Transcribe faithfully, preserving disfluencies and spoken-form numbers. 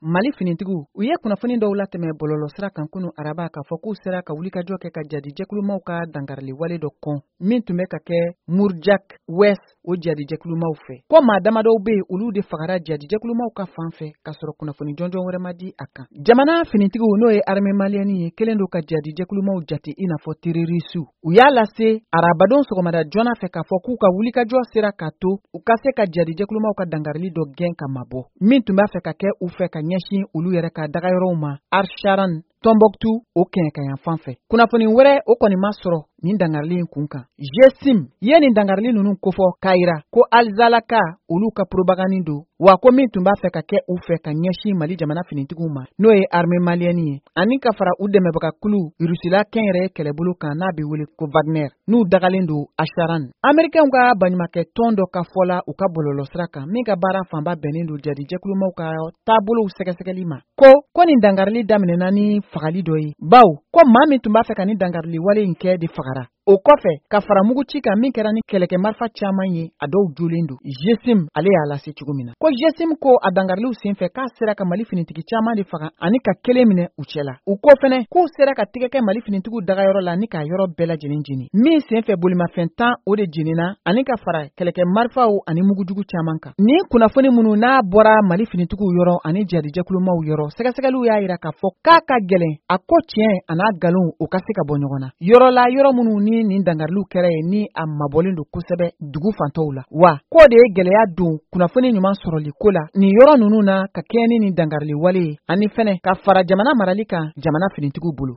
Mali finitigiw u ye kunnafoni dɔw latɛmɛ bɔlɔlɔsira kan kunu araba k'a fɔ k'u sera ka wulikajɔ kɛ ka jadijɛkulumaw ka dangarili wale dɔ kɔn min tun bɛ ka kɛ Murjak West o jadijɛkulumaw fɛ. Ko maa damadɔw bɛ yen olu de fagara jadijɛkulumaw ka fan fɛ ka sɔrɔ kunnafoni jɔnjɔn wɛrɛ ma di a kan. Jamana finitigiw n'o ye armée malienne ye kelen do ka jadijɛkulumaw jate i n'a fɔ terroriste u y'a lase arabadon sɔgɔmada joona fɛ k'a fɔ k'u ka wulikajɔ sera ka to u ka se ka jadijɛkulumaw ka dangarili dɔ gɛn ka mabɔ min tun b'a fɛ ka kɛ u fɛ ka ɲɛsin olu yɛrɛ ka dagayɔrɔw ma Arsharan Tombouctou o kɛɲɛkayan fan fɛ. Kunnafoni wɛrɛ o kɔni ma sɔrɔ nin dangarili in kun kan. Jessim ye nin dangarili ninnu kofɔ k'a yira ko Alzalaka olu ka propagande do wa ko min tun b'a fɛ ka kɛ u fɛ ka ɲɛsin Mali jamana finitigiw ma n'o ye armée malienne ye ani ka fara u dɛmɛbagakulu Rusila kɛnyɛrɛye kɛlɛbolo kan n'a bɛ wele ko Wagner n'u dagalen do Arsharan. Américains ka baɲumankɛ tɔn dɔ ka fɔla u ka bɔlɔlɔsira kan min ka baara fanba bɛnnen do jadijɛkulumaw ka taabolow sɛgɛsɛgɛli ma ko ko nin dangarili daminɛna ni fagali dɔ ye baw ko maa min tun b'a fɛ ka ni dangarili wale in kɛ de fagara. O kɔfɛ ka fara mugu ci kan min kɛra ni kɛlɛkɛ marifa caman ye a dɔw jolen do. Jessim ale y'a lase cogo min na ko Jessim ko a dangariliw senfɛ k'a sera ka Mali finitigi caman de faga ani ka kelen minɛ u cɛla. U ko fɛnɛ k'u sera ka tigɛ kɛ Mali finitigiw dagayɔrɔ la ni k'a yɔrɔ bɛɛ lajɛlen jeni min senfɛ bolimafɛn tan o de jenina ani ka fara kɛlɛkɛ marifaw ani mugujugu caman kan. Nin kunnafoni minnu n'a bɔra Mali finitigiw yɔrɔ ani jadijɛkulumaw yɔrɔ sɛgɛsɛgɛliw y'a yira k'a fɔ k'a ka gɛlɛn a ko tiɲɛ a n'a nkalon o ka se ka bɔ ɲɔgɔn na. Yɔrɔ la yɔrɔ minnu ni nin dangariliw kɛra ye ni a mabɔlen do kosɛbɛ dugu fantɔw la wa k'o de ye gɛlɛya don kunnafoni ɲuman sɔrɔli ko la nin yɔrɔ ninnu na ka kɛɲɛ ni nin dangarili wale ye ani fɛnɛ ka fara jamana marali kan jamana finitigiw bolo.